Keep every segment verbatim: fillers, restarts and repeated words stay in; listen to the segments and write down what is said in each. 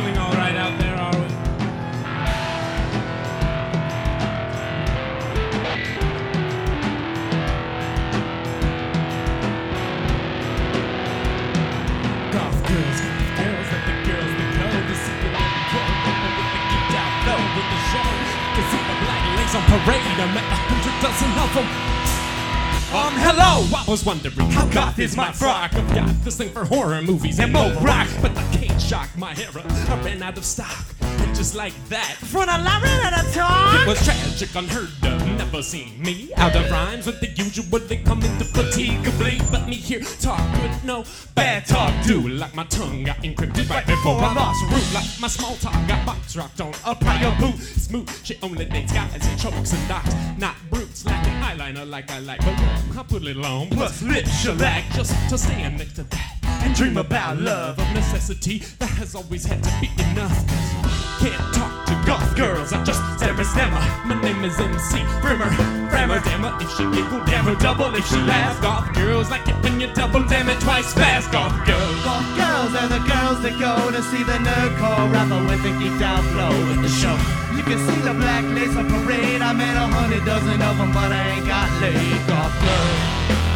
feeling all right out there, are we? Golf girls, golf girls, let the girls that go to see the little club with the geeked out flow with the show. To see the black lace on parade, I met a hundred dozen of them. Um, hello, I was wondering how goth is my frock. I've got this thing for horror movies and mold rock, but I can't shock my era. I ran out of stock, and just like that, From a line at a time. it was tragic, unheard of, never seen me out of rhymes with the usual. They come into fatigue, bleed, but me here talk good, no bad talk. Do like my tongue got encrypted right before I lost root. Like my small talk got box rocked on a prior boot. Smooth, she only dates guys and chokes and dots, not brutes. Like an eyeliner, like I like, but I put it on. Plus lip shellac, just to stand next to that and dream about love of necessity that has always had to be enough. Can't talk to goth girls, I just stare at stammer. My name is M C Brimmer, Brammer, damn her if she giggle, damn her double if she laughs. Goth girls like it when you double, damn it twice fast. Goth girls, Goth girls are the girls that go to see the nerdcore rapper with the geeked out flow at the show. You can see the black lace on parade. I met a hundred dozen of them, but I ain't got laid. Goth girls.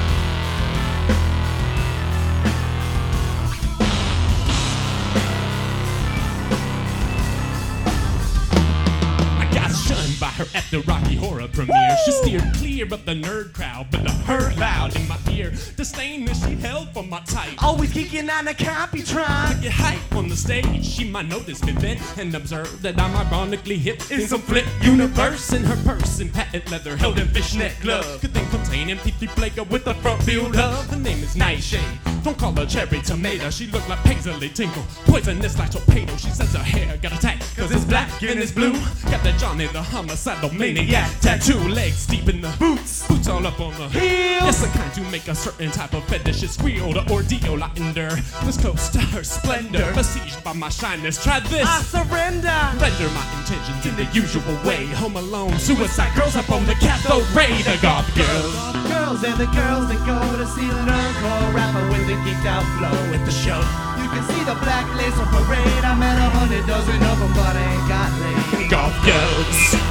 by her at the Rocky Horror premiere. Woo! She steered clear of the nerd crowd, but the her loud in my ear. Disdain that she held for my type. Always geeking on the Computron. To get hype on the stage, she might notice me then and observe that I'm ironically hip in some flip universe. In her purse in patent leather, held in fishnet glove, could then contain M P three player with a front view love. Her name is Nightshade. Don't call her cherry tomato. She look like Paisley Tinkle, poisonous like torpedo. She says her hair got attacked cause it's black and it's blue. Got that Johnny the homicidal maniac tattoo. Legs deep in the boots, boots all up on the heels. Yes, the kind to make a certain type of fetishist squeal. The ordeal I endure was close to her splendor. Besieged by my shyness, try this. I surrender. Render my intentions in the usual way. Home alone, suicide girls up on the cathode ray. The goth girls. Goth girls are the girls that go to see the nerdcore rapper with the geeked out flow at the show. You can see the black lace on parade. I met a hundred dozen of them, but I ain't got laid. Goth girls.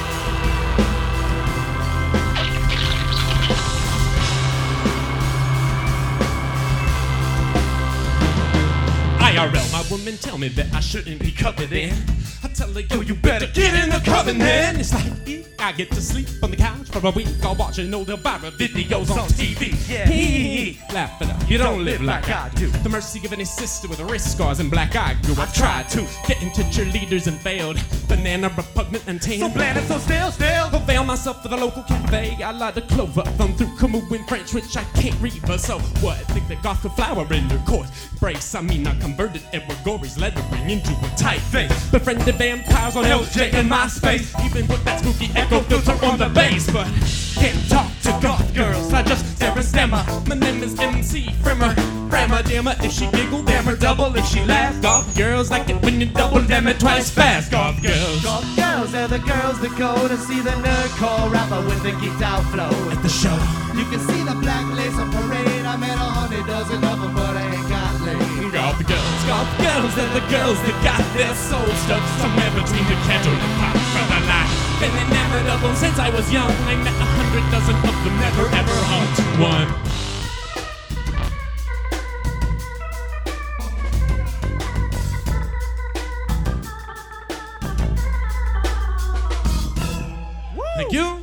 I R L, my women tell me that I shouldn't be covered in. I tell her, yo, you better get in the covenant. It's like, eh, I get to sleep on the couch for a week, all watching old Elvira videos on T V. Yeah, Hee laugh it up, you don't live like I do. The mercy of any sister with wrist scars and black eye grew. I've tried to get into cheerleaders and failed. Banana repugnant and tame. So bland and so stale, stale. Avail myself for the local cafe. I light a clover, thumb through Camus in French, which I can't read. But so what? Think that goth could flower in your course. Brace, I mean, I converted Edward Gorey's lettering into a typeface. Befriended vampires on L J and MySpace. Even with that spooky echo filter on the bass. But can't talk to goth girls, I just stare and stammer. My name is M C Brimmer, Brammer, damn her if she giggle, damn her double if she laughs. Goth girls like it when you double, damn it twice fast. Goth girls. Goth girls are the girls that go to see the nerdcore rapper with the geeked out flow At the show, you can see the black lace on parade. I met a hundred dozen of them, but I ain't got laid. goth girls, goth girls, they're the girls that got their soul stuck somewhere between the kettle and pop for the light. Been inevitable since I was young. I met a hundred dozen of them, never ever humped one. Thank you.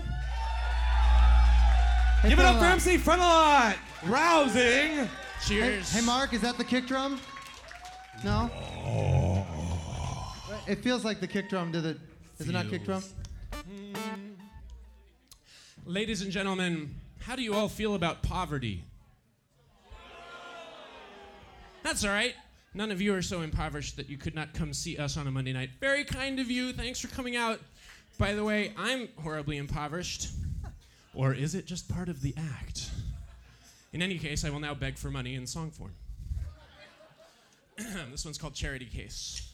Hey, Give it up for M C Frontalot. Rousing. Cheers. Hey, hey, Mark, is that the kick drum? No? It feels like the kick drum. Did it? Is it not kick drum? Mm. Ladies and gentlemen, how do you all feel about poverty? That's all right. None of you are so impoverished that you could not come see us on a Monday night. Very kind of you. Thanks for coming out. By the way, I'm horribly impoverished. Or is it just part of the act? In any case, I will now beg for money in song form. This one's called Charity Case.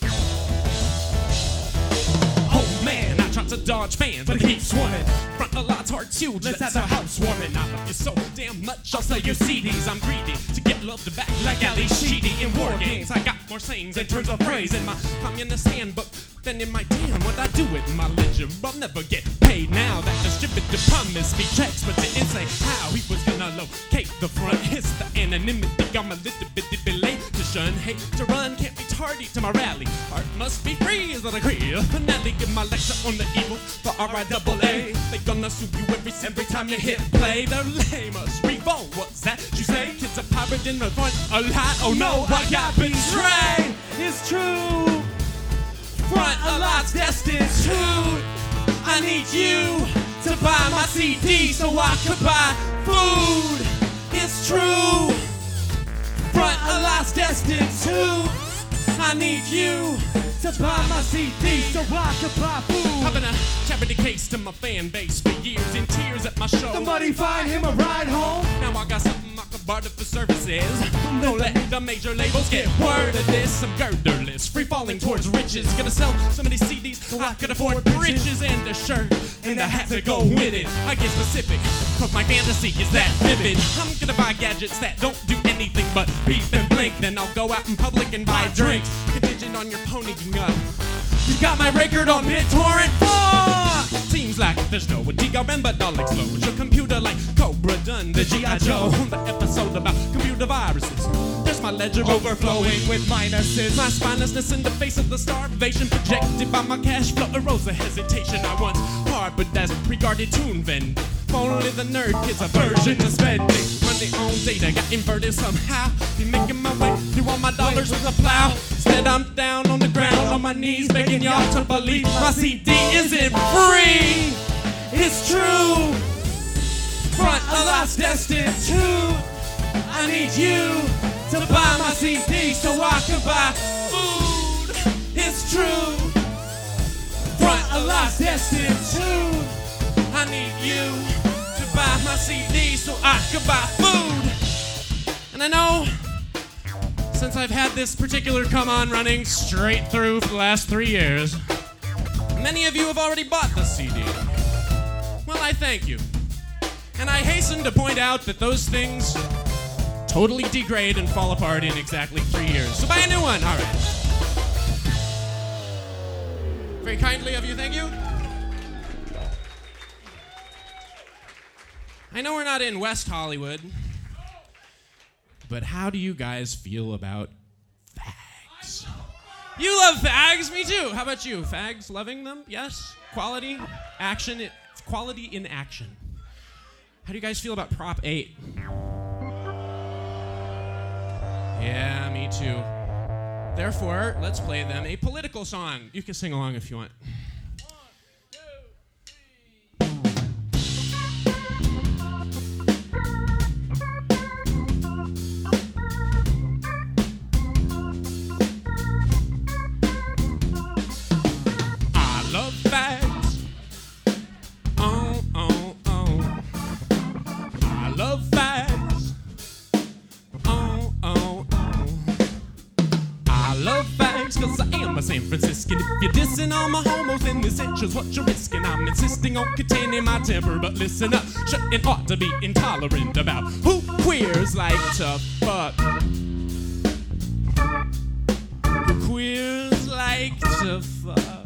Oh man, I tried to dodge fans, but he keeps swimming. Front huge. Let's Let's have have a house warming. I love you so damn much. I'll sell you C Ds. I'm greedy to get loved back like Ali Sheedy in war games. I got more sayings in terms of praise in my communist handbook than in my damn what I do with my ledger. I'll never get paid now. That distributor promised me checks, but didn't say how he was gonna locate the front. It's the anonymity. I'm a little bit late to shun, hate to run, can't be tardy to my rally. Art must be free, is what I agree. Finale, give my lecture on the evil for R I double A. They gonna sue you every every time you hit play. They're lame us revolt. What's that you say? Kids are pirate in the front a lot. Oh no, I got betrayed. It's true. Front a lot's destined to. I need you to buy my C D so I could buy food. It's true. Front a lot's destined to. I need you To buy my C D so I could buy food. I've been a charity case to my fan base for years, in tears at my show. The money find him a ride home. Now I got something I could barter for services. Don't let the major labels get word of this. I'm girderless, free falling towards riches. Gonna sell so many C Ds so I could afford britches and a shirt and a hat to go with it. I get specific, cause my fantasy is that vivid. I'm gonna buy gadgets that don't do anything but beep and blink. Then I'll go out in public and buy drinks. Contingent on your ponying up. You got my record on BitTorrent. Fuck! Seems like there's no D R M, but I'll explode your computer like Cobra done the G I. Joe on the episode about computer viruses. There's my ledger overflowing with minuses. My spinelessness in the face of the starvation projected by my cash flow arose a hesitation. I once harbored as regarded tune vending. Only the nerd kids aversion to spending. Money on data got inverted somehow. Be making my way through all my dollars with a plow. Instead I'm down on the ground on my knees begging y'all to believe my C D isn't free. It's true. Front a lot's destined to. I need you to buy my C D so I can buy food. It's true. Front a lot's destined to. I need you to buy my C D so I can buy food. And I know, since I've had this particular come on running straight through for the last three years, many of you have already bought the C D. Well, I thank you. And I hasten to point out that those things totally degrade and fall apart in exactly three years. So buy a new one, all right. Very kindly of you, thank you. I know we're not in West Hollywood, but how do you guys feel about fags? You love fags, me too. How about you? Fags, loving them? Yes? Quality? Action? It's quality in action. How do you guys feel about Prop eight? Yeah, me too. Therefore, let's play them a political song. You can sing along if you want. San Franciscan. If you're dissing all my homos, then this is what you're risking. I'm insisting on containing my temper, but listen up. Shouldn't ought to be intolerant about who queers like to fuck. Who queers like to fuck.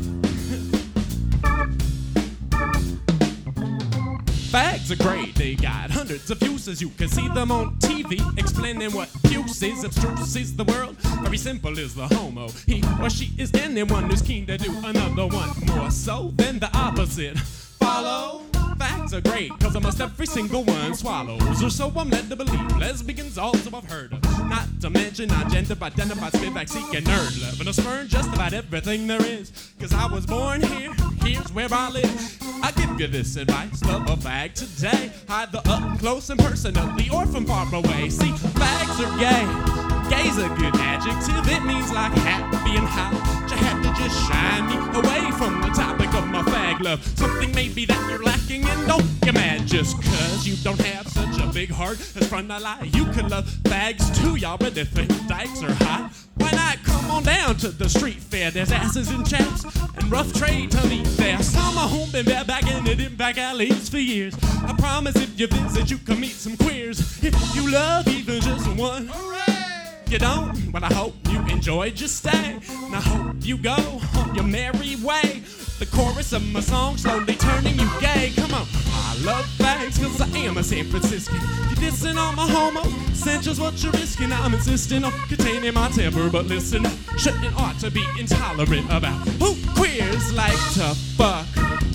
Fags are great, they got hundreds of uses. You can see them on T V, explaining what abuse is. Abstruse is the world, very simple is the homo. He or she is anyone who's keen to do another one more so than the opposite. Follow? Fags are great, cause almost every single one swallows. Or so I'm led to believe. Lesbians also I've heard of. Not to mention I gender identified spivak seeking nerd love. And I spurn just about everything there is. Cause I was born here, here's where I live. I give you this advice, love a fag today. Either up close and personally or from far away. See, fags are gay. Gay's a good adjective, it means like happy and high. you had to just shine me away from the topic of my fag love. Something maybe that you're lacking and don't get mad just cause you don't have such a big heart. That's front I lie. You can love fags too, y'all, but if the dykes are hot, why not come on down to the street fair? There's asses and chaps and rough trade to meet there. Some are home been back in the back alleys for years. I promise if you visit, you can meet some queers. If you love even just one, you don't? Well, I hope you enjoyed your stay, and I hope you go on your merry way. The chorus of my song slowly turning you gay. Come on. I love fags cause I am a San Franciscan. You dissing on my homo, essentials what you're risking. I'm insisting on containing my temper, but listen, shouldn't ought to be intolerant about who queers like to fuck.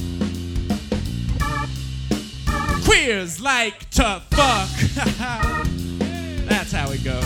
Queers like to fuck. That's how it goes.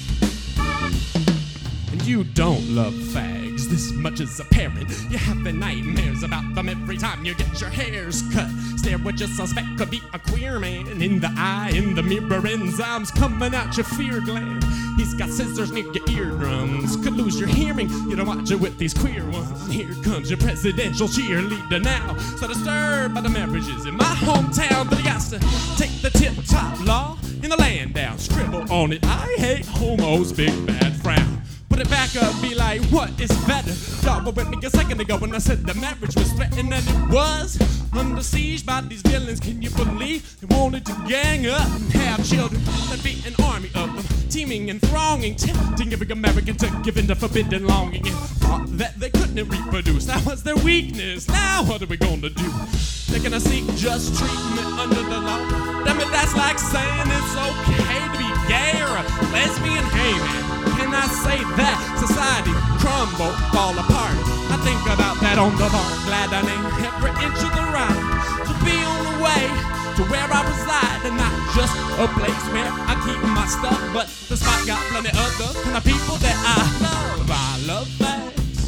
And you don't love fags, this much is apparent. You're having nightmares about them every time you get your hairs cut. Stare what you suspect could be a queer man in the eye, in the mirror, enzymes coming out your fear gland. He's got scissors near your eardrums, could lose your hearing. You don't watch it with these queer ones. Here comes your presidential cheerleader now. So disturbed by the marriages in my hometown, but he got to take the tip-top law in the land down. Scribble on it, I hate homos, big bad frown. Put it back up, be like, what is better? Y'all were with me a second ago when I said the marriage was threatened, and it was under siege by these villains. Can you believe they wanted to gang up and have children? There'd be an army of them, teaming and thronging, tempting every American to give in to forbidden longing, and thought that they couldn't reproduce. That was their weakness. Now what are we gonna do? They're gonna seek just treatment under the law. Damn it, that's like saying it's okay to be gay or a lesbian. Hey man, can I say that society crumble, fall apart? I think about that on the bar. Glad I named every inch of the ride to be on the way to where I reside, and not just a place where I keep my stuff, but the spot got plenty other kind of people that I love. I love fags.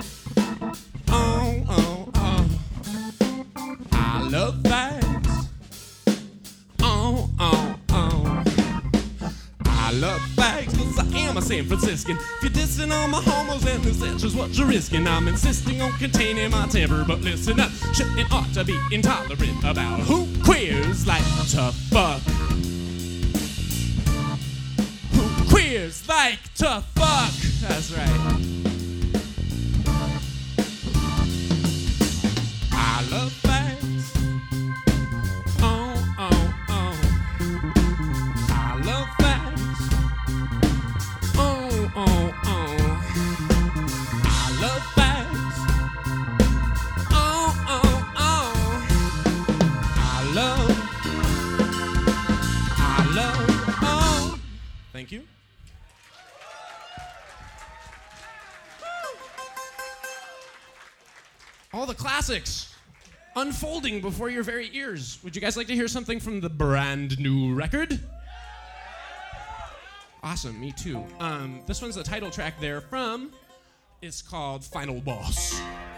Oh, oh, oh. I love fags. Oh, oh, oh. I love fags cause I am a San Franciscan. If you're dissing on my homos and essentials, what you're risking. I'm insisting on containing my temper, but listen up, shouldn't ought to be intolerant about who queers like to fuck. Who queers like to fuck. That's right. I love fags. Oh, oh, oh. I love fags. Oh, oh, oh. I love fags. Oh, oh, oh. I love. I love. Oh. Thank you. All the classics unfolding before your very ears. Would you guys like to hear something from the brand new record? Awesome, me too. Um, this one's the title track there from, it's called Final Boss.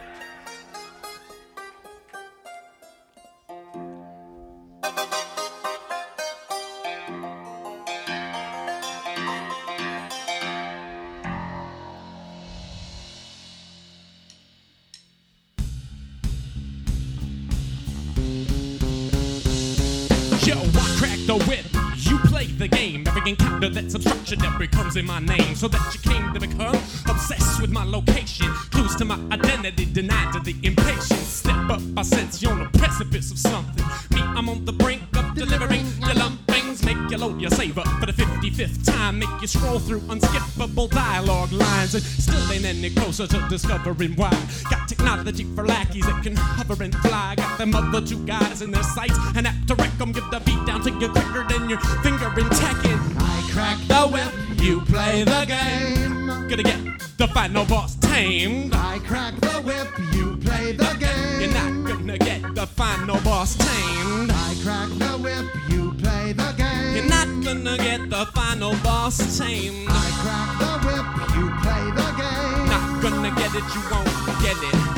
Yo, I crack the whip, you play the game. Every encounter that's obstruction that becomes in my name. So that you came to become obsessed with my location. Clues to my identity, denied to the impatience. Step up, I sense you're on the precipice of something. Me, I'm on the brink of delivering your lumpings. Make you load your save up for the fifty-fifth time. Make you scroll through unskippable dialogue lines. And still ain't any closer to discovering why. Got technology for lackeys that can hover and fly. Got them other two guys in their sights and apt to wreck them. Give the beat down to you quicker than your finger in Tekken. I crack the whip, You play the game. Gonna get the final boss tamed. I crack the whip, you play the game. You're not gonna get the final boss tamed. I crack the whip, you play the game. You're not gonna get the final boss tamed. I crack the whip, you play the game. Not gonna get it, you won't get it.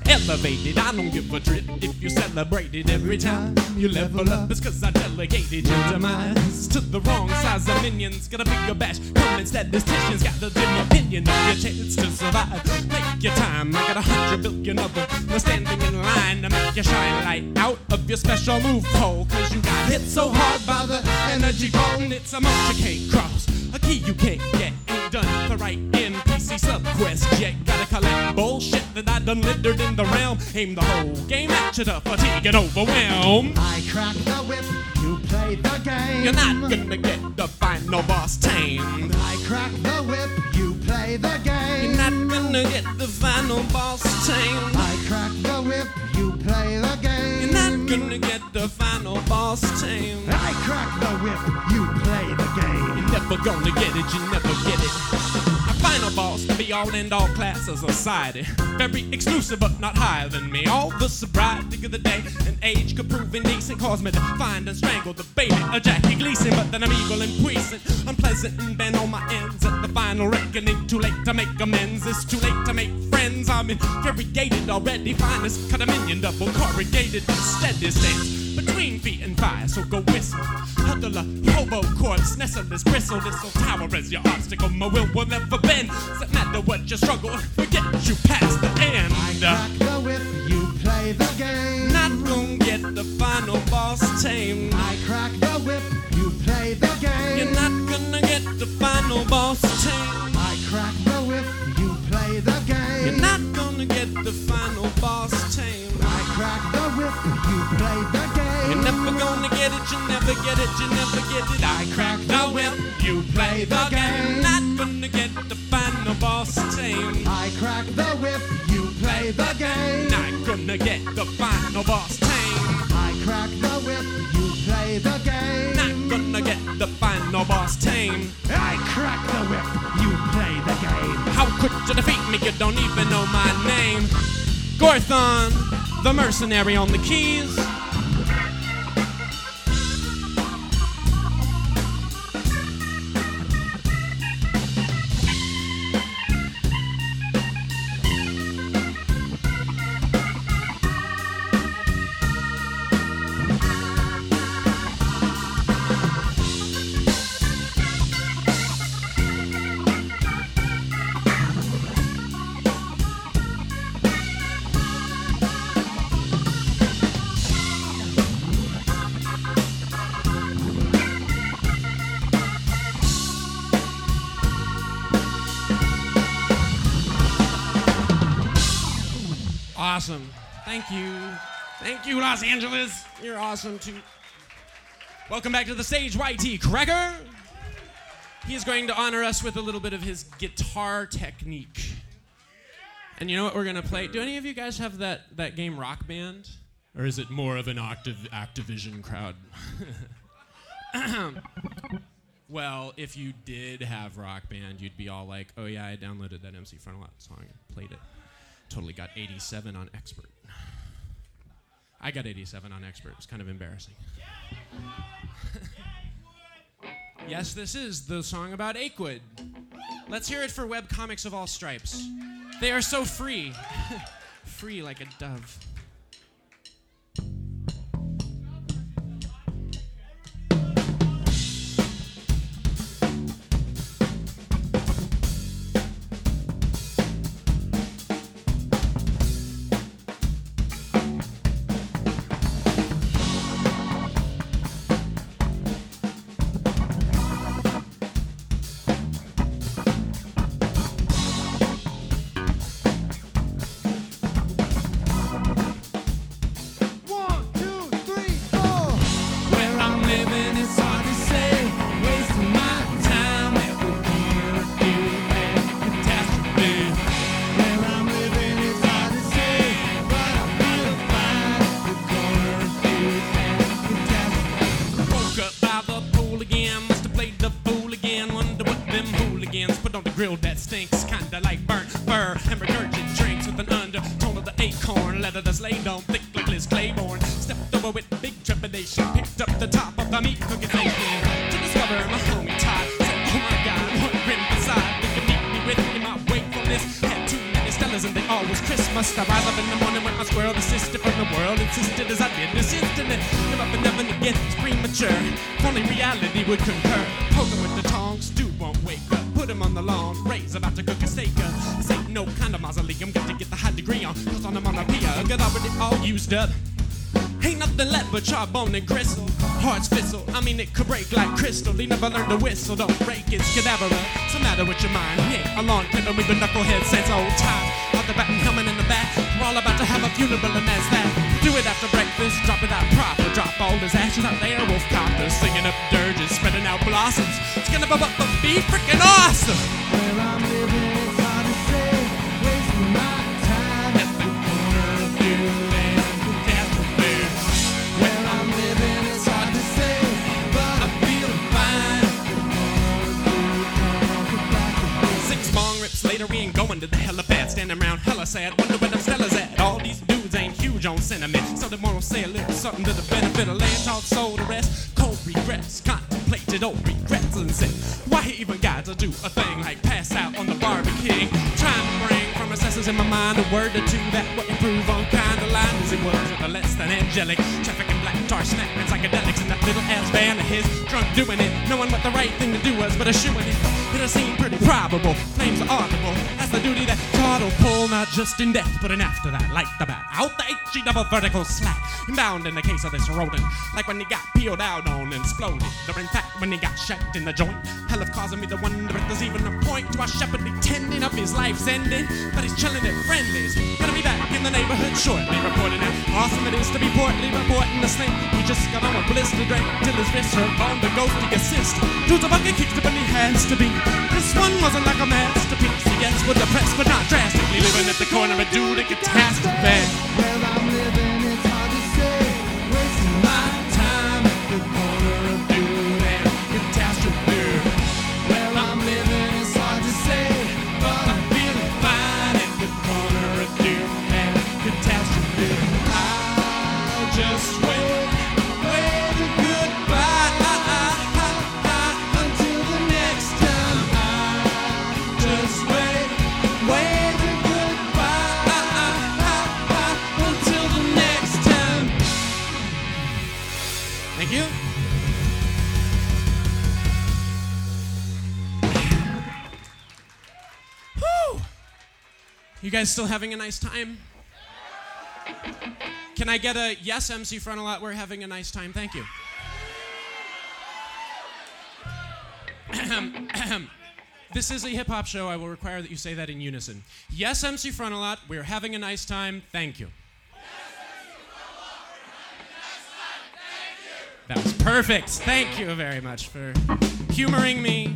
elevated. I don't give a trip if you celebrate it. Every time you level up, it's cause I delegated your demise to the wrong size of minions. Got a bigger batch, common statisticians got the dim opinion of your chance to survive. Make your time, I got a hundred billion of them. They're standing in line to make you shine light out of your special move pole. Cause you got hit so hard by the energy bone, it's a moat you can't cross, a key you can't get. Ain't done the right N P C subquest yet. Gotta collect bullshit that I done littered in the realm. Aim the whole game at you to fatigue and overwhelm. I crack the whip, you play the game. You're not gonna get the final boss tamed. I crack the whip, you play the game. You're not gonna get the final boss tamed. I crack the whip, you play the game. You're not gonna get the final boss tamed. I crack the whip, you play the game. You're never gonna get it, you never get it. A final boss to be all and all class of society. Very exclusive but not higher than me. All the sobriety of the day and age could prove indecent. Cause me to find and strangle the baby, a Jackie Gleason. But then I'm evil and puissant, unpleasant and bent on my ends. At the final reckoning, too late to make amends. It's too late to make friends. I'm infuriated already. Finest cut a minion, double corrugated, steady stance between feet and fire, so go whistle. Huddle a hobo corpse, nestle this bristle. This'll tower as your obstacle. My will will never bend. Doesn't matter what you struggle, forget you past the end. I crack the whip, you play the game. Not gonna get the final boss tamed. I crack the whip, you play the game. You're not gonna get the final boss tamed. I crack the whip, you play the game. You're not gonna get the final boss tamed. I crack the whip, you play the game. You're never gonna get it, you never get it, you never get it. I crack the whip, you play the game. Not gonna get the final boss tamed. I crack the whip, you play the game. Not gonna get the final boss tamed. I crack the whip, you play the game. Not gonna get the final boss tamed. I crack the whip, you play the game. How could you defeat me? You don't even know my name. Gorthon, the mercenary on the keys. Awesome. Thank you. Thank you, Los Angeles. You're awesome, too. Welcome back to the stage, Y T Cracker. He is going to honor us with a little bit of his guitar technique. And you know what we're going to play? Do any of you guys have that, that game Rock Band? Or is it more of an Activ- Activision crowd? Well, if you did have Rock Band, you'd be all like, oh yeah, I downloaded that M C Frontalot song and played it. Totally got eighty-seven on Expert. I got eighty-seven on Expert. It's kind of embarrassing. Yes, this is the song about Achewood. Let's hear it for webcomics of all stripes. They are so free. Free like a dove. Grilled that stinks, kinda like burnt fur and regurgitated drinks with an undertone of the acorn leather that's laid on thick like Liz Claiborne. Stepped over with big trepidation, picked up the top of the meat cooking station to discover my homie Todd. Said, oh my God, one grin beside. Think you meet me with in my wakefulness. Had too many stellars Santas and they all was Christmas. I rise up in the morning with my squirrel, the sister from the world, insisted as I did this instant. Live up and never again, it's premature. If only reality would concur. Poke him with the tongs, dude won't wake up. Put him on the lawn, Ray's about to cook a steak. Uh, this ain't no kind of mausoleum, got to get the high degree on. Cause on the monopia, get already all used up. Ain't nothing left but charbone and crystal. Hearts fizzle, I mean it could break like crystal. He never learned to whistle, don't break his cadaver. What's the matter with your mind? He ain't a lawn clipper, we've been knuckleheads since old times. Out the back and coming in the back, we're all about to have a funeral and that's that. Do it after breakfast, drop it out proper. Drop all his ashes out there, wolf coppers. Singing up dirges, spreading out blossoms. It's gonna bub up and be freaking awesome. Where I'm living, it's hard to say. Wasting my time at the corner of you and catastrophe. Where I'm living, it's hard to say, but I'm feeling fine. Six long rips later, we ain't going to the helipad. Standing around hella sad, wonder where them Stella's at. All these dudes ain't huge on sentiment, so they wanna say a little something to the benefit of land. Talk soul, the rest, cold regrets, contemplated old regrets, and say, why he even got to do a thing like pass out on the barbecue? Trying to bring from recesses in my mind a word or two that would improve on kind of line as it was with a less than angelic traffic and black tar snack and psychedelics in that little ass van of his, drunk doing it, knowing what the right thing to do was, but eschewing it. It'll seem pretty probable, flames are audible. That's the duty that God will pull, not just in death, but in after that, like the bat. Out the H-E double vertical slack, inbound in the case of this rodent, like when he got peeled out on and exploded, or in fact when he got shacked in the joint. Hell of causing me to wonder if there's even a point to our shepherd tending up his life's ending, but he's chilling at Friendly's. Gonna be back in the neighborhood shortly, reporting out awesome it is to be portly, reporting the sling. He just got on a blister drink till his wrist hurt on the ghosty assist. Dude's a bucket kicked up and he has to be. This one wasn't like a masterpiece. Yes, we're depressed, but not drastically. Living at the corner of a dude, a catastrophe. Where I'm living, it's hard to say. Wasting my time at the corner of you and catastrophe. Where I'm living, it's hard to say, but I'm feeling fine at the corner of you and catastrophe. I just wait, wait a goodbye until the next time. I just wait, wait a goodbye until the next time. Thank you. Whew. You guys still having a nice time? Can I get a yes, M C Frontalot? We're having a nice time. Thank you. This is a hip-hop show. I will require that you say that in unison. Yes, M C Frontalot, we're having a nice time. Thank you. That was perfect. Thank you very much for humoring me.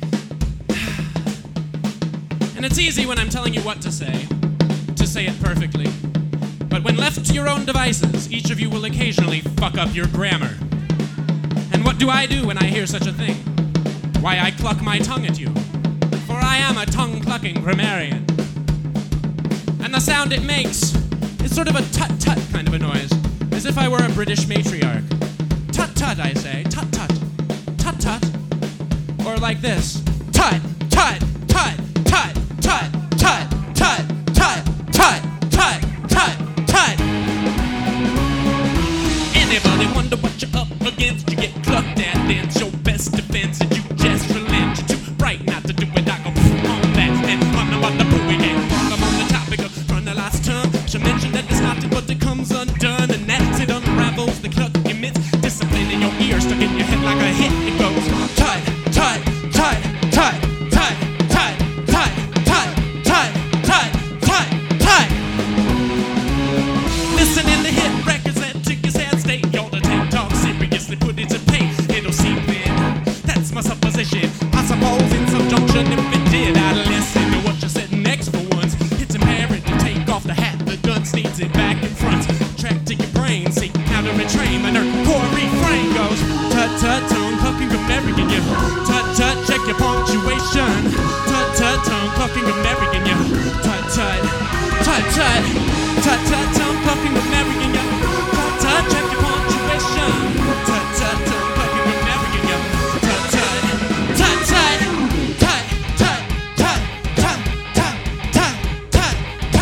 And it's easy when I'm telling you what to say, to say it perfectly. But when left to your own devices, each of you will occasionally fuck up your grammar. And what do I do when I hear such a thing? Why, I cluck my tongue at you. For I am a tongue-clucking grammarian. And the sound it makes is sort of a tut-tut kind of a noise, as if I were a British matriarch. Tut-tut, I say. Tut-tut. Tut-tut. Or like this. Tut, tut, tut, tut, tut, tut, tut, tut, tut, tut, tut, tut. Anybody wonder what you're up against? You get clucked at, then it's your best defense. And you just relent. You're too bright not to do it. I go on that and run about the booey game. I'm on the topic of run the last term. Should mention that it's not but it comes undone. And that's it unravels. The cluck emits discipline in your ear, stuck in your head like a hit. It goes tut, tut, tut, tut, tut, tut, tut, tut, tut, tut, tut, tut. Listening to hit records that took his head state. Y'all the tank talk seriously put it to pain. It'll seep in. That's my supposition. I suppose in some junction if it did, I'd listen to what you said next for once. It's imperative to take off the hat. The gun needs it back in front. Track to your brain. See how to retrain. My nerd core refrain goes tut tut tongue clucking grammarian you. Tut tut check your punctuation. Tut tut tongue clucking grammarian you. Tut tut tut tut tut tut tongue clucking grammarian you. Tut tut check your punctuation. Tut tut tongue clucking grammarian you. Tut tut tut tut tut tut tut tut tut tut tut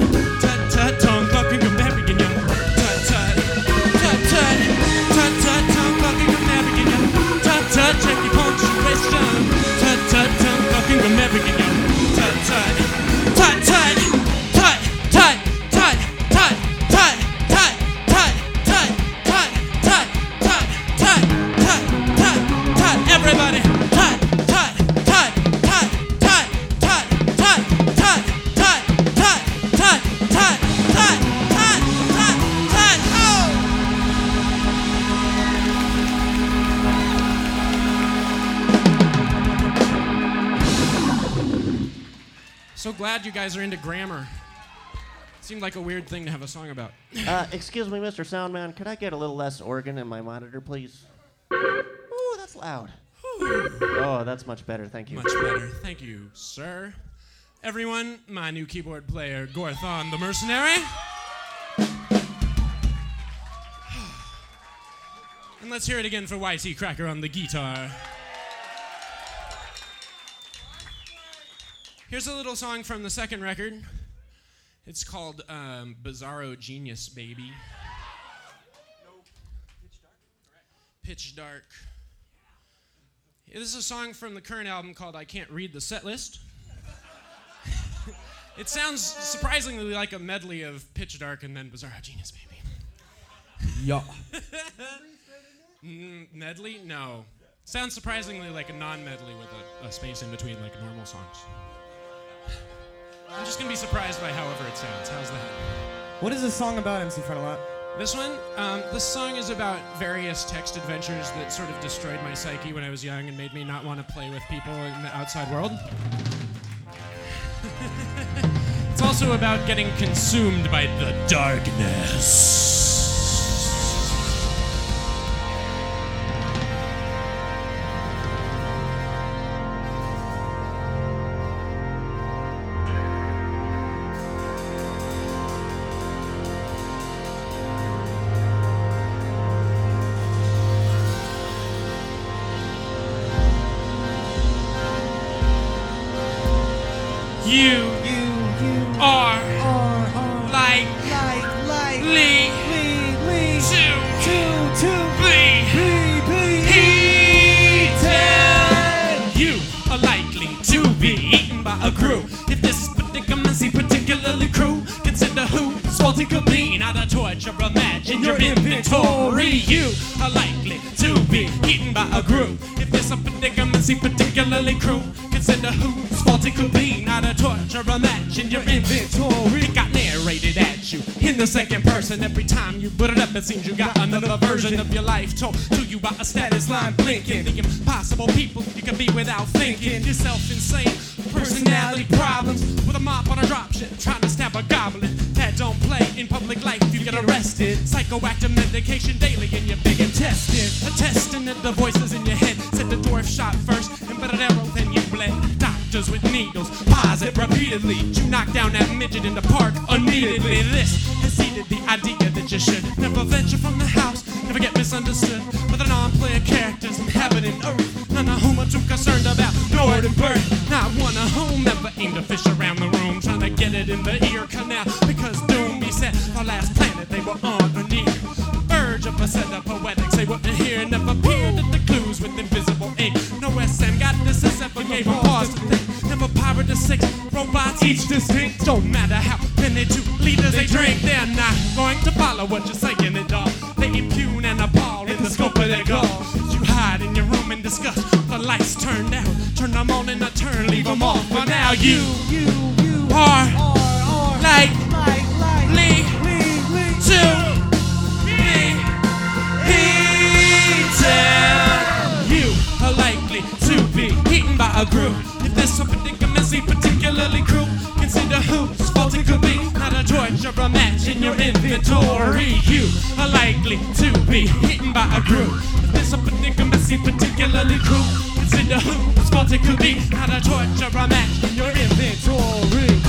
Tut tut, tongue fucking American young. Tut tut, tut tut, tut tut, tongue fucking American young. Tut tut, check your punctuation. Tut tut, tongue fucking American young. Tut tut, tut tut, tut tut, tut tut, tut tut, tut tut, tut tut, tut tut, tut tut, tut. Everybody, tut tut, tut tut, tut tut, tut tut, tut tut, tut tut, tut tut, tut tut. Oh! So glad you guys are into grammar. Seemed like a weird thing to have a song about. Uh, excuse me, Mister Soundman, could I get a little less organ in my monitor, please? Ooh, that's loud. Oh, that's much better, thank you. Much better. Thank you, sir. Everyone, my new keyboard player, Gorthon the Mercenary. And let's hear it again for Y T Cracker on the guitar. Here's a little song from the second record. It's called um, Bizarro Genius, Baby. Pitch Dark. This is a song from the current album called I Can't Read the Set List. It sounds surprisingly like a medley of Pitch Dark and then Bizarro Genius, Baby. Yeah. mm, medley? No. Sounds surprisingly like a non-medley with a, a space in between like normal songs. I'm just gonna be surprised by however it sounds. How's that? What is this song about, M C Frontalot? This one? Um, this song is about various text adventures that sort of destroyed my psyche when I was young and made me not want to play with people in the outside world. It's also about getting consumed by the darkness. You, you, you are, are, are like, like, like, Lee, Lee, Lee, to, to, to, be, be, be, eaten. You are likely to be eaten by a crew. If this predicament particularly cruel, consider who salty could be. Not a torture, imagine your inventory. You are likely to be eaten by a crew. If this predicament particularly cruel, consider whose fault it could be. Not a torture, imagine your inventory. It got narrated at you in the second person. Every time you put it up, it seems you got another version of your life told to you by a status line blinking. The impossible people you can be without thinking. Yourself insane, personality problems. With a mop on a dropship, trying to stab a goblin. That don't play in public life, you get arrested. Psychoactive medication daily in your big intestine. Attesting that the voices in your head said the dwarf shot first and better arrow than you bled. Doctors with needles, pause it repeatedly. You knock down that midget in the park unneededly. This has seeded the idea that you should never venture from the house, never get misunderstood with the non-player characters in heaven and earth. None of whom are too concerned about Nord and birth. Not one of whom ever aimed to fish around the room, trying to get it in the ear canal. Because doom beset the last planet they were on or near. Urge of a set of poetics, they wouldn't hear. Never appeared at the clues with invisible ink. No S M got this except for gave a pause to think. Never pirate the six robots, each distinct. Don't matter how many two liters they drink, they're not going to follow what you're saying at all. They impugn and appall in the scope of their goal. You hide in your room in disgust. The lights turned out, turn them on in a turn, leave them off. For now you, you, you are, are, are like, like, like, Lee, Lee, Lee, to be eaten. You are likely to be eaten by a group. If this predicament is particularly cruel, consider whose fault it could be. Not a torture, imagine your inventory. You are likely to be eaten by a group. If this predicament is particularly cruel, consider whose fault it could be. Not a torture, imagine your inventory.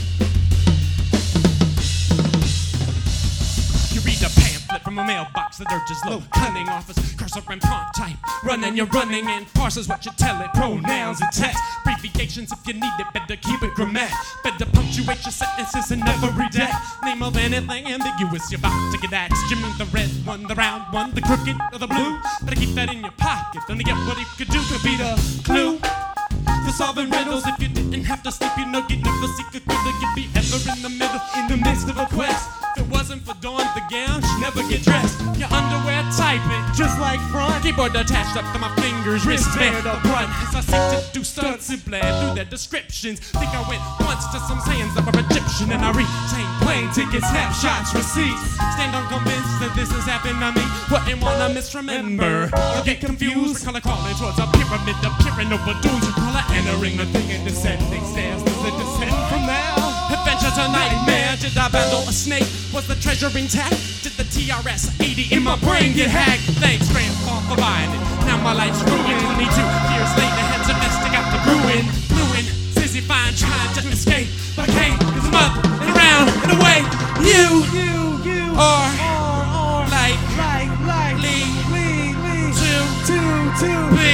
You read a pamphlet from a mailbox that verges low. Cunning office, cursor and prompt type. Running, you're running in. Parses what you tell it. Pronouns and text. Abbreviations if you need it. Better keep it grammatic. Better punctuate your sentences in every day. Name of anything ambiguous you're about to get axed. You mean the red one, the round one, the crooked or the blue? Better keep that in your pocket. Don't get what it could do. Could be the clue for solving riddles. If you didn't have to sleep, you know you'd never seek a good. You'd be ever in the middle, in the midst of a quest. If it wasn't for Dawn the gown, she'd never get dressed. Your underwear typing, just like front. Keyboard attached up to my fingers, wrist band up front. As I seek to do stunts and blare through their descriptions. Think I went once to some sayings that were Egyptian, and I retain plane tickets, snapshots, receipts. Stand unconvinced that this has happened to me. Wouldn't wanna misremember or get confused. Recall crawling towards a pyramid, appearing over dunes. Recall entering the thing and descending stairs. Does it descend from there? Adventure's a nightmare. Did I battle a snake? Was the treasure intact? Did the T R S eighty in my brain get hacked? Thanks, Grandpa, for buying it. Now my life's ruined. twenty-two years later, heads of best I got the ruin. Fluent, Sissy Fine trying to escape. But I can't, cause I'm up and around and away. You, You, you, are or, or, like, like, like, Lee, Lee, Lee, to to, to, be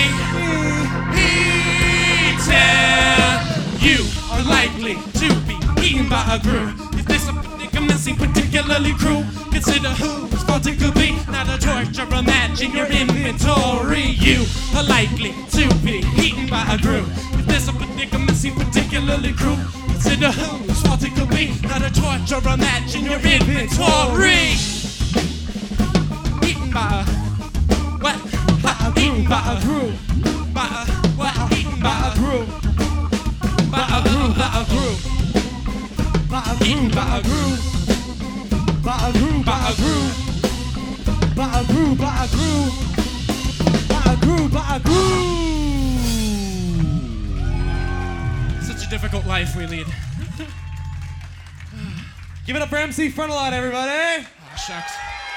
Lee. eaten. You are likely to be eaten by a group. Is this a predicament seem particularly cruel? Consider whose fault it could be. Not a torture, imagine your inventory. You are likely to be eaten by a group. Is this a predicament seem particularly cruel? Consider whose fault it could be. Not a torture, imagine your inventory. Eaten by a what? Ha, eaten by a group. By a what? Eaten by a group. By a group, by a group. By a groove, by a groove, by a groove, by a groove, by a groove, by a groove, by a groove, by a groove. Such a difficult life we lead. Give it up for M C Frontalot, everybody. Oh, shucks.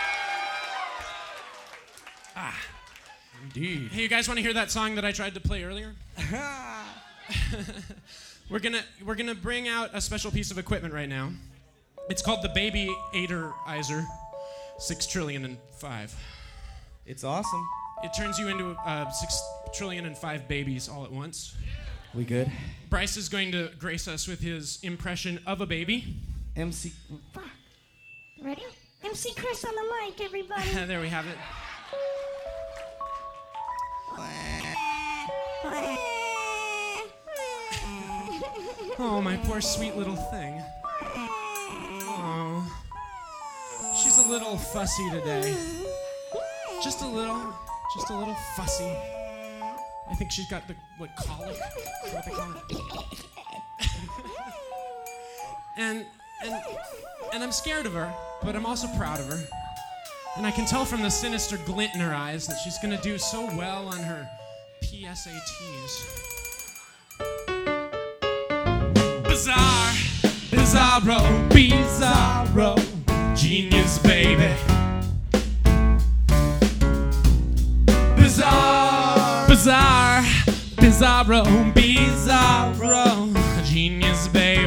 Ah, Indeed. hey, you guys want to hear that song that I tried to play earlier? We're gonna we're gonna bring out a special piece of equipment right now. It's called the Baby Aiterizer, six trillion and five. It's awesome. It turns you into uh, six trillion and five babies all at once. We good? Bryce is going to grace us with his impression of a baby. M C. Ready? M C Chris on the mic, everybody. There we have it. Oh, my poor sweet little thing. Oh, she's a little fussy today. Just a little, just a little fussy. I think she's got the, what, colic? Is that what they call it? and, and, and I'm scared of her, but I'm also proud of her. And I can tell from the sinister glint in her eyes that she's gonna do so well on her P S A Ts. Bizarre, bizarro, bizarro, genius, baby. Bizarre, bizarre, bizarro, bizarro, genius, baby.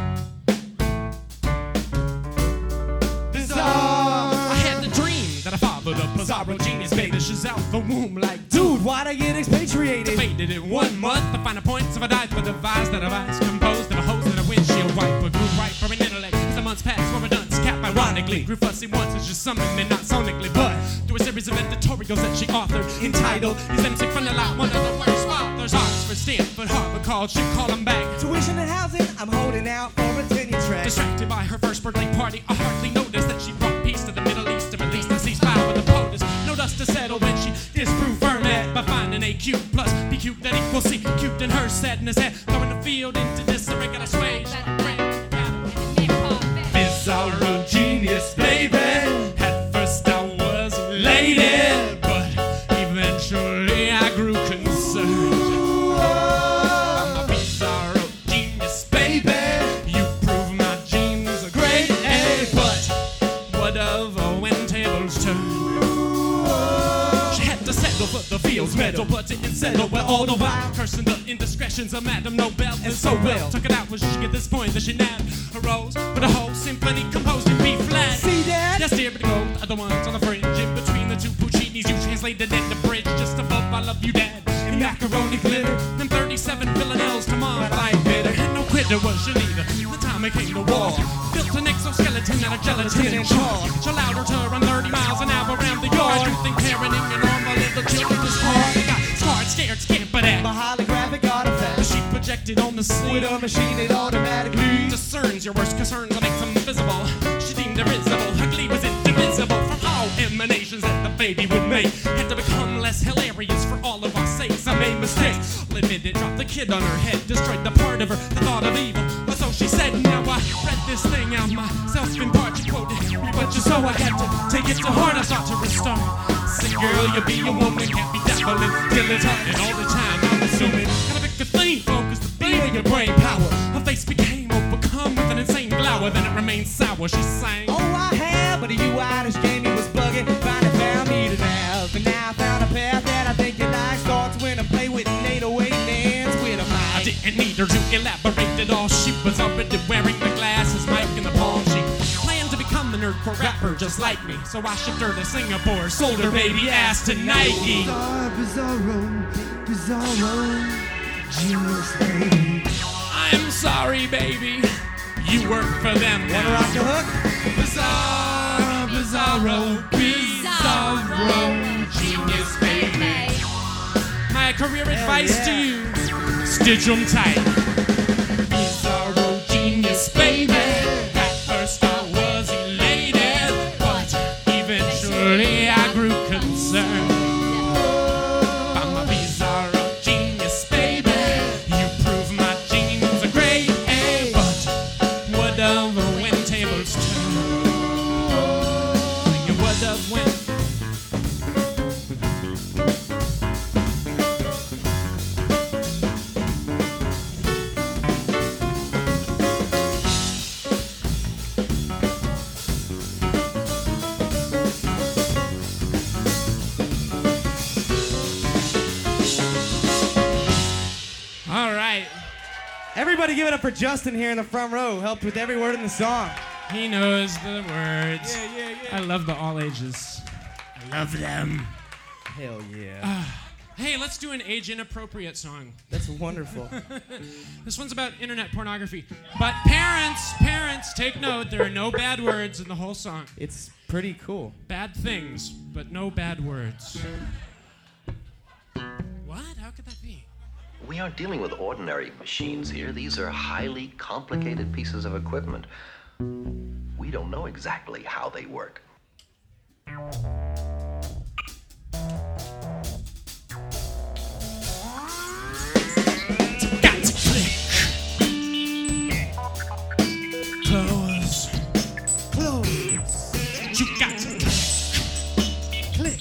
Bizarre. I had the dream that I fathered a bizarro genius, baby. She's out the womb like Dude, why'd I get expatriated? debated in one month. The finer points of a dive, but devised that device composed of a hose and a windshield wiper. Grew right for an intellect. Some months passed for a dunce cap, ironically. Grew fussy once, it's just something meant not sonically, but through a series of editorials that she authored entitled "Is M C Frontalot one of the worst fathers?" Oxford, Stanford, Harvard called, she called him back. Tuition and housing, I'm holding out for a tenure track. Distracted by her first birthday party, I hardly noticed that she brought peace to the Middle East and released a ceasefire with the POTUS. No dust to settle when she disproved Fermat by finding A Q plus B Q that equals C. Cubed in her sadness head, throwing the field into disarray. Gotta sway. Bizarro genius, baby. At first I was elated, but eventually I grew concerned. I'm a bizarro genius, baby. You prove my genes are great, but whatever when tables turn. She had to settle for the field's medal, but didn't settle well all the while. Cursing the indiscretions of Madame Nobel, and so well took it out when she get this point that she nabbed arose with a whole symphony composed in B flat. See that? Yes, dear, but the gold, other ones on the fringe in between translated at the bridge just above I love you, Dad. And macaroni glitter, and thirty-seven villanelles to mom, but I ain't bitter. And no quitter was you neither. The time it came to war, built an exoskeleton out of gelatin and charge. Allowed her to run thirty miles an hour around the yard. You think parenting your normal little children is hard? They got scarred, scared, scampered at My holographic artifact she projected on the scene. with a machine that automatically Discerns your worst concerns and makes them visible. She deemed her visible, her glee was indivisible from all emanations that the baby would make. Had to become less hilarious for all of our sakes. I made mistakes, I'll admit it, dropped the kid on her head, destroyed the part of her, the thought of evil. Or so she said, now I read this thing out myself in part. She quoted me, but you so I had to take it to heart. I thought to restart. Say, girl, you be a woman, can't be dabbling till it's hot. And all the time I'm assuming, gotta pick the theme, focus the beam of your brain power. Her face became overcome with an insane glower, then it remained sour. She sang, Oh, I have, but you Irish Jamie was bugging. Finally found me to now. And now I found a path that I think you like. Starts when I play with an eight oh eight and ends with a I mic. didn't need her to elaborate at all. She was already wearing the glasses, mic in the palm. She planned to become a nerdcore rapper just like me. So I shipped her to Singapore, sold her baby ass to Nike. Bizarre, bizarro, bizarro, genius, baby. I'm sorry, baby. You work for them Wanna now. rock the hook? Bizarre, bizarro, bizarro, genius, baby. My career advice yeah. to you, stitch 'em tight. Bizarro, genius, baby. At first I was elated, but eventually I grew concerned. I'm a bizarro, genius, baby. You prove my genes are great, but what of when tables turn? What of when? All right. Everybody give it up for Justin here in the front row. Helped with every word in the song. He knows the words. Yeah, yeah, yeah. I love the all ages. I love them. Hell yeah. Hey, let's do an age inappropriate song. That's wonderful. This one's about internet pornography. But parents, parents, take note. There are no bad words in the whole song. It's pretty cool. Bad things, but no bad words. What? How could that be? We aren't dealing with ordinary machines here. These are highly complicated pieces of equipment. We don't know exactly how they work. Got to click. Close. Close. You got to click. Click.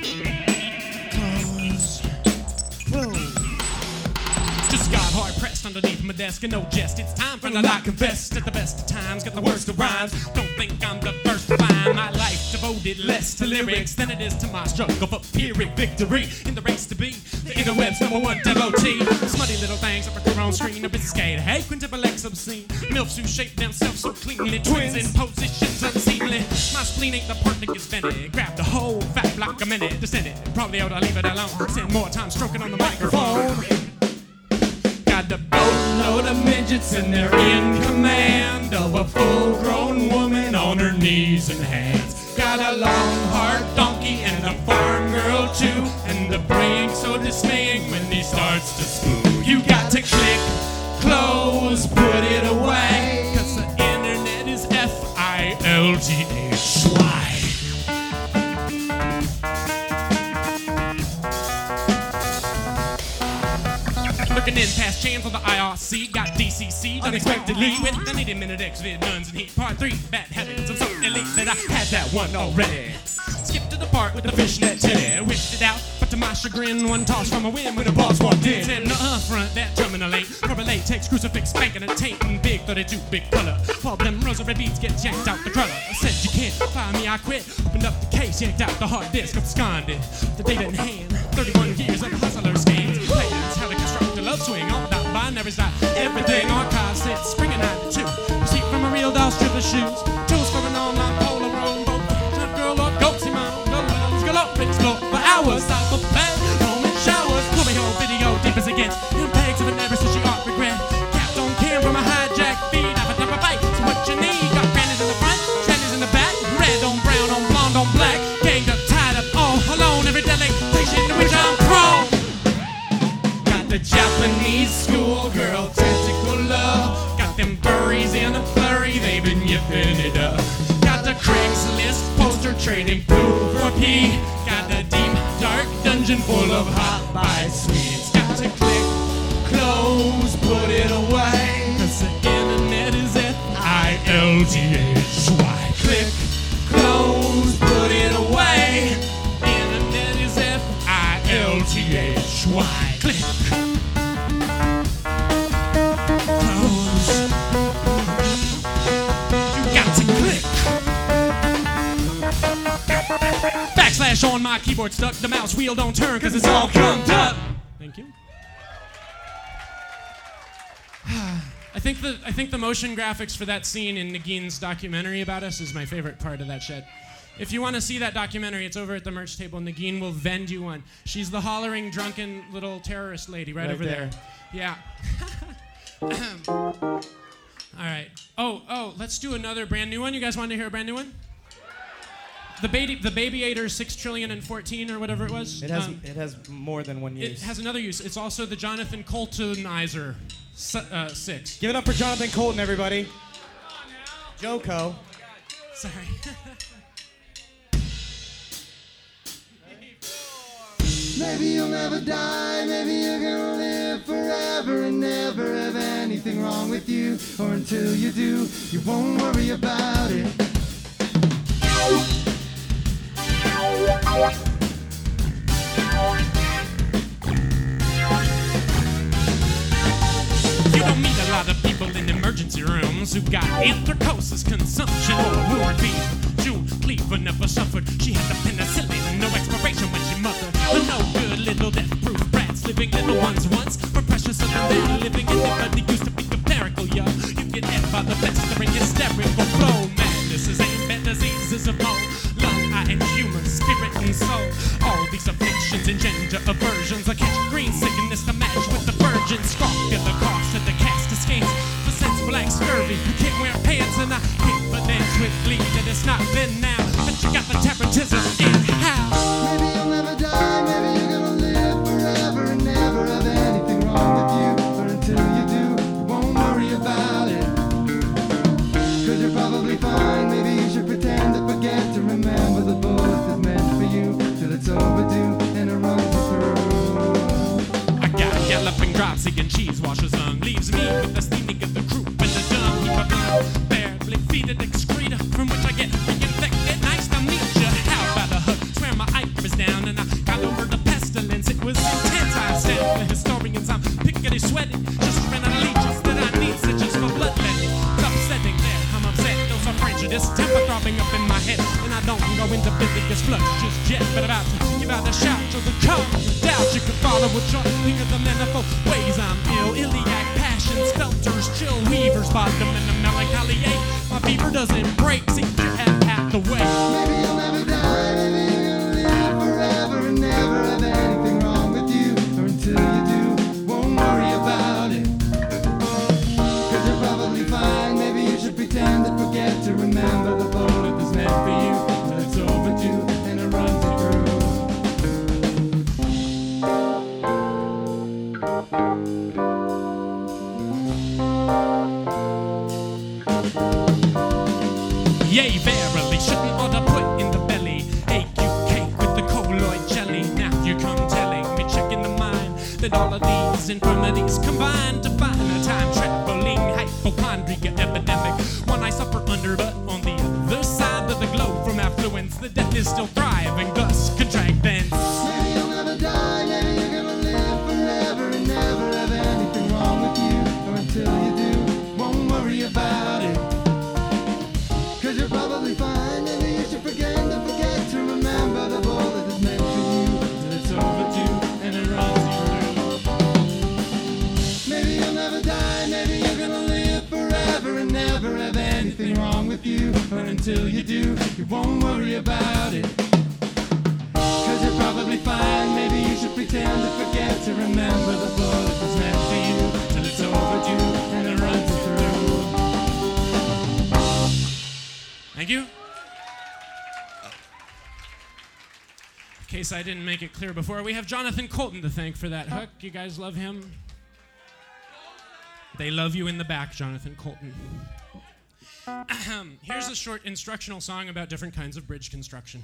Close. Close. Just got hard pressed underneath my desk and no jest. It's time for the not confess. At the best of times, got the worst of rhymes. Don't think I'm the first to find my life devoted less to lyrics than it is to my struggle for Pyrrhic victory in the race to be the interweb's number one devotee. Smutty little things up at their own screen, a bit scared. Hey, quintuple X obscene. Milfs who shape themselves so cleanly, twins in positions unseemly. My spleen ain't the part that gets vented. Grab the whole fat block a minute, descend it. Probably ought to leave it alone. Spend more time stroking on the microphone. Got a boatload of midgets and they're in command of a full-grown woman on her knees and hands. Got a long, hard donkey and a farm girl too, and the brain so dismaying when he starts to spoon. You got to click, close, put it away, 'cause the internet is F I L G H Y. Looking in past chance on the I R C, got D C C'd unexpectedly with the eighty minute X-Vid Nuns and Heat Part three. Bad habits, I'm so elite that I had that one already. Skipped to the part with the fishnet titty, whipped it out, but to my chagrin, one toss from a wind when the boss walked in. Said, nuh-uh, front, that terminal ain't for a latex crucifix spanking and taint and big thirty-two big color. All them rosary beads get yanked out the cruller. Said you can't fire me, I quit. Opened up the case, yanked out the hard disk, absconded. The data in hand, thirty-one years of hustler scams. Plans how to construct a love swing, all that binary side. Everything archives since spring of ninety-two. Receipt from a real doll stripper shoes. Tools for an online Polaroid boat. Good girl or goatsy mom. Go lows, go low, explore for hours. hours. South of bed, Roman showers. Movie home video, deep as it gets. And pegs of an ever since you got regret. Capped on cam from a hijack feed. I've a type of bite. So what you need? Got grannies in the front, trannies in the back. Red on brown, on blonde, on black. Ganged up, tied up, all alone. Every delectation to which I'm prone. Got the Japanese schoolgirl tentacle love. Got them furries in a flurry, they've been yipping it up. Got the Craigslist poster trading blue for pee. Got the deep, dark dungeon full of hot buy sweets. Got to click, close, put it away. Cause the internet is F I L T H Y. Click, close, put it away. Internet is F I L T H Y. Click. Backslash on my keyboard stuck, the mouse wheel don't turn cause it's all gunked up. Thank you. I think the I think the motion graphics for that scene in Nagin's documentary about us is my favorite part of that shit. If you want to see that documentary, it's over at the merch table. Nagin will vend you one. She's the hollering, drunken little terrorist lady right, right over there. there. Yeah. All right. Oh, oh, let's do another brand new one. You guys want to hear a brand new one? The baby, the Baby-Ator six trillion and fourteen or whatever it was. It has um, it has more than one use. It has another use. It's also the Jonathan Coltonizer uh, six. Give it up for Jonathan Colton, everybody. Joko. Sorry. Maybe you'll never die, maybe you're gonna live forever and never have anything wrong with you. Or until you do, you won't worry about it. You don't meet a lot of people in emergency rooms who've got anthracosis, consumption, or wound beef. June Cleaver never suffered. She had the penicillin, no expiration when she mothered. A no good little death-proof brats, living little ones once were precious than that. Living in the used to be comparable, yo. You get hit by the best of an hysterical flow. Madness is ain't bad diseases of all. Lung, eye, and humor, spirit and soul. All these afflictions engender aversions. I catch green sickness to match with the virgin. Scoff at the cost of the cast of schemes. For sense black scurvy, you can't wear pants and I hate but then swiftly that it's not then now. But you got the terrorism in-house. Maybe you'll never die, maybe you're gonna live forever and never have anything wrong with you. But until you do, you won't worry about it. Cause you're probably fine, maybe you should pretend to forget to remember the bullet is meant for you. Till it's overdue and it runs you through. I got galloping dropsy and cheese washers on. Leaves me with the steaming of the croup and the dumb heap of blood. Barely feeded excreta from which I get reinfected. Nice to meet you. How about a hug? Swear my iris down and I got over the pestilence. It was intense. I said the historians I'm pickety sweating. Just ran out of leeches that I need stitches for bloodletting. It's upsetting there. I'm upset. Those are prejudice. Temper throbbing up in my head. And I don't go into bilious flux just yet. But about to give out a shout to the call. Doubt you could follow a chart. Think of the manifold ways I'm ill. Iliac passions, filters, chill weavers, bottom and the melancholy ache. My fever doesn't break. See you have out the way. Maybe you'll never die, maybe you're gonna live forever and never have anything wrong with you. Or until you do, won't worry about it. Cause you're probably fine, maybe you should pretend to forget to remember the bullet that's meant for you. But it's overdue and it runs you through. Yea, verily, shouldn't ought to put in the belly. Ache you cake with the colloid jelly. Now you come telling me, checking the mind, that all of these infirmities combine to find a time-traveling hypochondria epidemic. One I suffer under, but on the other side of the globe from affluence, the death is still thriving, thus contract thence. Maybe you'll never die, maybe you're gonna live forever and never have anything wrong with you. Or until you do, won't worry about it. Cause you're probably fine, maybe you should forget to forget to remember the bullet is meant for you. Till it's overdue and it runs you through. Maybe you'll never die, maybe you're gonna live forever and never have anything wrong with you. But until you do, you won't worry about it. got to remember the bullet was meant for you till it's overdue and it runs you through. Thank you. In case I didn't make it clear before, we have Jonathan Colton to thank for that hook. You guys love him? They love you in the back, Jonathan Colton. Ahem. Here's a short instructional song about different kinds of bridge construction.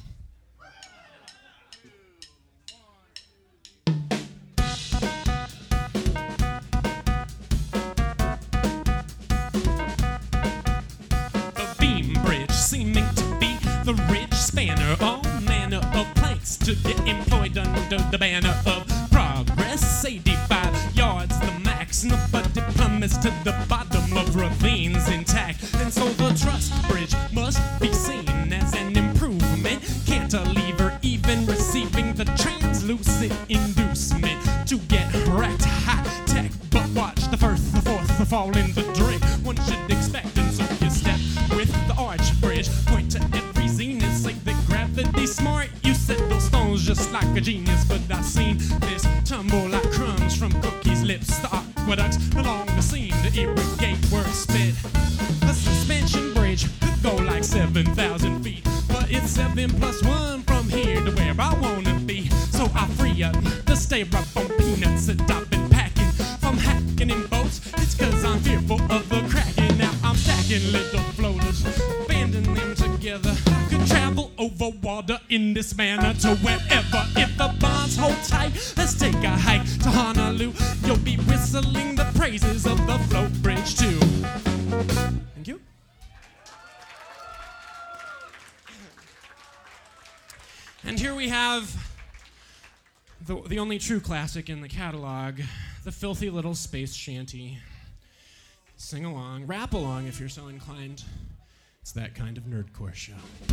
A beam bridge seeming to be the ridge spanner, all manner of planks to get employed under the banner of progress. eighty-five yards the max, nobody plummets to the bottom of ravines intact. And so the truss bridge must be seen as an improvement. Cantilever even receiving the translucent inducement to get wrecked high tech. But watch the first, the fourth, the fall in the drink. One should expect, and so you step with the arch bridge. Point to every zenith, say that gravity smart. You set those stones just like a genius. But I've seen this tumble like crumbs from cookies' lips. The aqueducts along the seam to irrigate work spit. The suspension bridge could go like seven thousand feet, but it's seven plus one from here to where I wanna be. So I free up the styrofoam peanuts that I've been packing from hacking in boats. It's cause I'm fearful of the cracking. Now I'm stacking little floaters, banding them together. I could travel over water in this manner to wherever. If the bonds hold tight, let's take a hike to Honolulu. You'll be whistling the praises of the float bridge too. Thank you. And here we have the, the only true classic in the catalog, the filthy little space shanty. Sing along, rap along if you're so inclined. It's that kind of nerdcore show.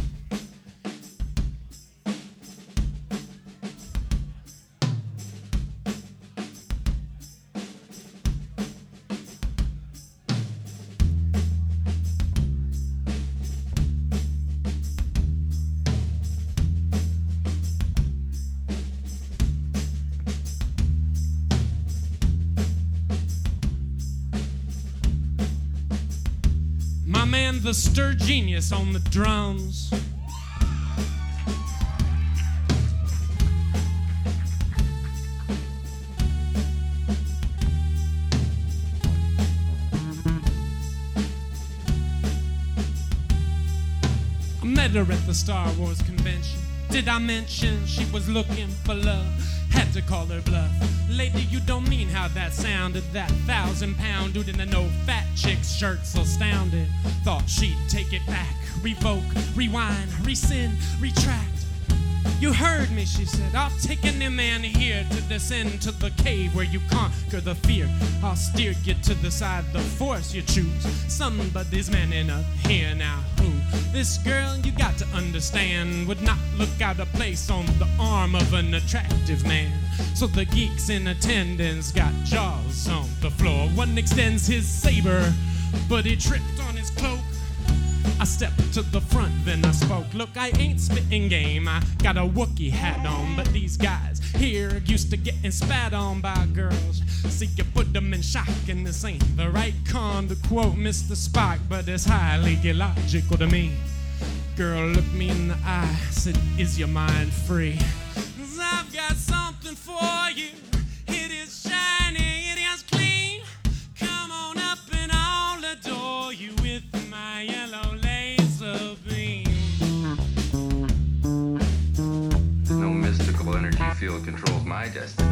My man, the stir genius on the drums. I met her at the Star Wars convention. Did I mention she was looking for love? Had to call her bluff. Lady, you don't mean how that sounded. That thousand pound dude in the no fat chick's shirt's astounded. Thought she'd take it back, revoke, rewind, rescind, retract. You heard me, she said. I've taken a man here to descend to the cave where you conquer the fear. I'll steer you to the side the force you choose. Somebody's man enough here now. Who? This girl, you got to understand, would not look out of place on the arm of an attractive man. So the geeks in attendance got jaws on the floor. One extends his saber, but he tripped on his cloak. I stepped to the front, then I spoke. Look, I ain't spitting game, I got a Wookiee hat on. But these guys here used to getting spat on by girls. See, you put them in shock, and this ain't the right con to quote Mister Spock, but it's highly illogical to me. Girl, look me in the eye, said, is your mind free? 'Cause I've got something for you. It is shiny, it is clean. Come on up and I'll adore you with my yellow laser beam. No mystical energy field controls my destiny.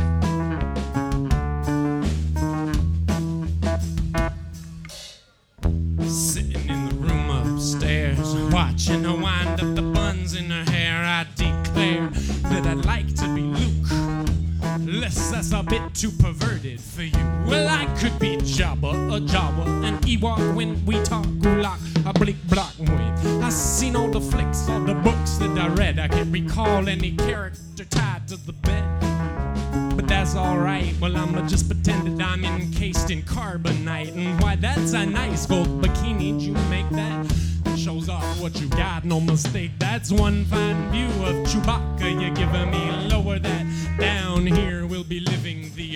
Sitting in the room upstairs, watching her wind up the buns in her hair, I declare that I'd like to be Luke, unless that's a bit too perverted for you. Well, I could be Jabba, a Jawa, an Ewok when we talk Gulak, a bleak block when I seen all the flicks, all the books that I read. I can't recall any character tied to the bed. But that's alright, well I'ma just pretend that I'm encased in carbonite. And why, that's a nice gold bikini, did you make that? Shows off what you got, no mistake. That's one fine view of Chewbacca you're giving me. Lower that down, here we'll be living the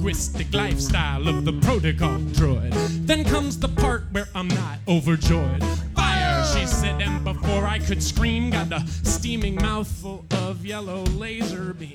linguistic lifestyle of the protocol droid. Then comes the part where I'm not overjoyed. Fire, she said, and before I could scream, got a steaming mouthful of yellow laser beam.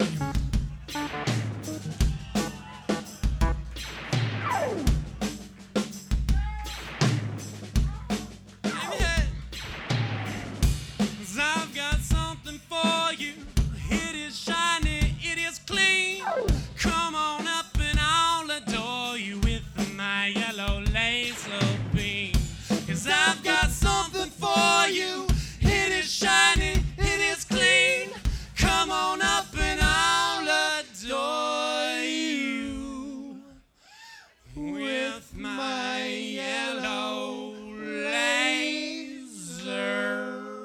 I've got something for you. It is shiny, it is clean. Come on up and I'll adore you with my yellow laser beam. 'Cause I've got something for you. It is shiny, it is clean. Come on up and I'll adore you with my yellow laser.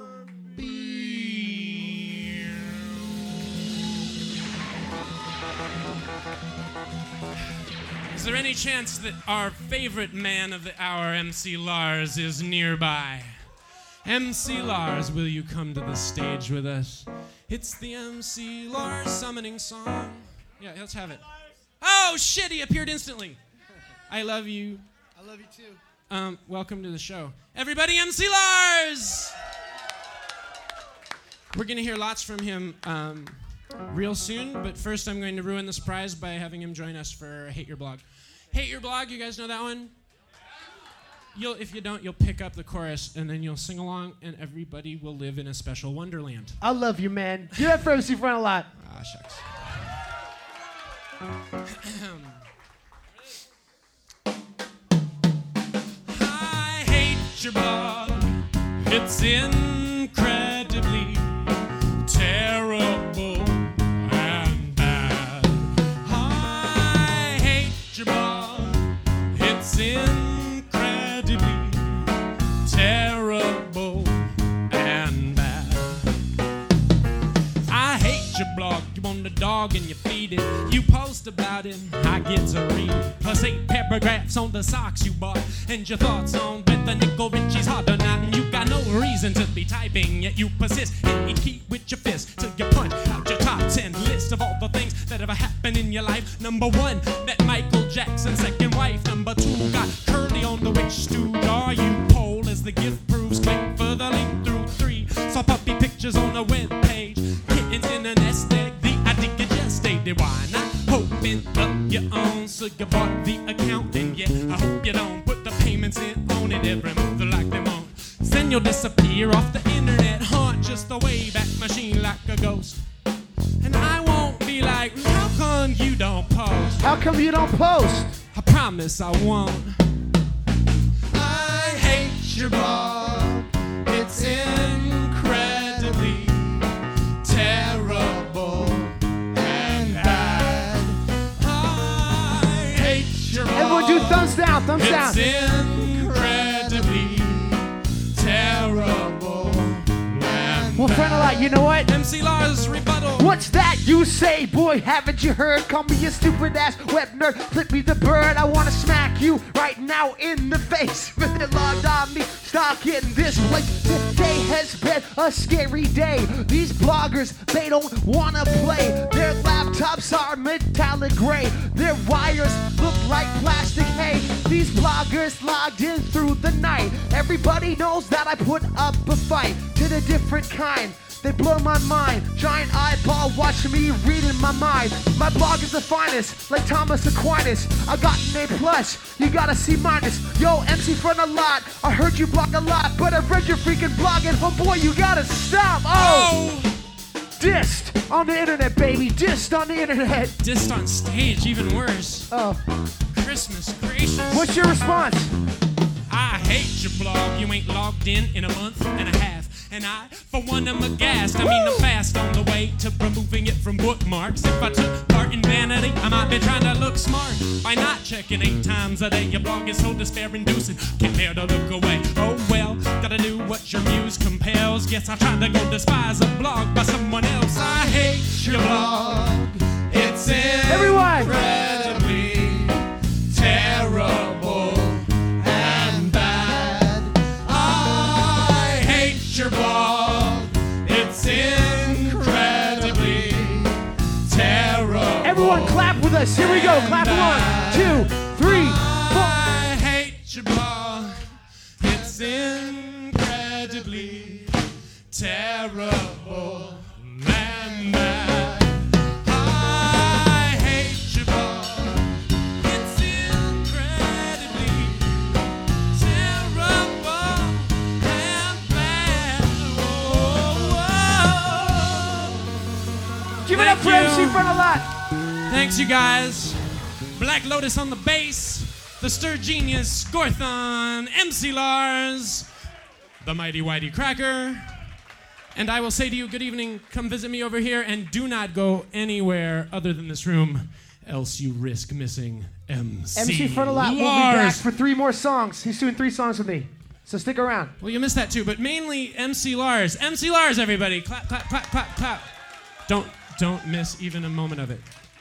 Is there any chance that our favorite man of the hour, M C Lars, is nearby? M C Lars, will you come to the stage with us? It's the M C Lars summoning song. Yeah, let's have it. Oh, shit, he appeared instantly. I love you. I love you too. Um, welcome to the show. Everybody, M C Lars! We're going to hear lots from him um, real soon, but first I'm going to ruin the surprise by having him join us for Hate Your Blog. Hate Your Blog, you guys know that one? You'll, if you don't, you'll pick up the chorus, and then you'll sing along, and everybody will live in a special wonderland. I love you, man. Do that for M C Front a lot. Ah, shucks. I hate your blog. It's incredibly terrible and bad. I hate your blog. It's incredibly terrible and bad. I hate your blog. You want a dog and you feed it. You post about it, I get to read it. Plus eight paragraphs on the socks you bought, and your thoughts on Beth Nickel Richie's harder not. And you got no reason to be typing, yet you persist. Hit each key with your fist till you punch out your top ten list of all the things that ever happened in your life. Number one, met Michael Jackson's second wife. Number two, got Curly on the witch stooge. Are you pole as the gift proves? Click for the link through three. Saw puppy pictures on a web page. Kittens in a nest egg. The idea gestated. Why not? Hoping up your own, so you bought the account. And yeah, I hope you don't put the payments in on it every month like them on. Then you'll disappear off the internet, haunt just the Wayback Machine like a ghost. And I won't be like, how come you don't post? How come you don't post? I promise I won't. I hate your blog. It's incredibly terrible and bad. I hate your blog. Everyone do thumbs down, thumbs it's down. It's incredibly terrible and Well, friend a lot, you know what? M C Lars rebuttal. What's that you say, boy? Haven't you heard? Call me a stupid ass web nerd. Flip me the bird. I wanna smack you right now in the face. With it logged on me, stuck in this place. Today has been a scary day. These bloggers, they don't wanna play. Their laptops are metallic gray. Their wires look like plastic hay. These bloggers logged in through the night. Everybody knows that I put up a fight to the different kind. They blow my mind. Giant eyeball watching me reading my mind. My blog is the finest, like Thomas Aquinas. I got an A plus, you got a C minus. Yo, M C Front a lot. I heard you blog a lot, but I read your freaking blog and homeboy, you gotta stop. Oh! oh. Dissed on the internet, baby. Dissed on the internet. Dissed on stage, even worse. Oh. Christmas gracious. What's your response? I hate your blog. You ain't logged in in a month and a half. And I, for one, am aghast. I mean, I'm fast on the way to removing it from bookmarks. If I took part in vanity, I might be trying to look smart by not checking eight times a day. Your blog is so despair-inducing, can't bear to look away. Oh well, gotta do what your muse compels. Guess I tried to go despise a blog by someone else. I hate your blog. It's incredibly terrible. Your blog, it's incredibly terrible. Everyone clap with this. Here we go. Clap one, two, three, four. I hate your ball. It's incredibly terrible. Man, man. I hate your ball. It's incredibly terrible and bad. Oh, oh. Give it up for Thank M C you. Frontalot. Thanks, you guys. Black Lotus on the bass, the Stir Genius, Gorthon, M C Lars, the Mighty Whitey Cracker. And I will say to you, good evening, come visit me over here, and do not go anywhere other than this room, else you risk missing M C M C Frontalot will be Lars. back for three more songs. He's doing three songs with me. So stick around. Well, you missed that too, but mainly M C Lars. M C Lars, everybody. Clap, clap, clap, clap, clap. Don't, don't miss even a moment of it.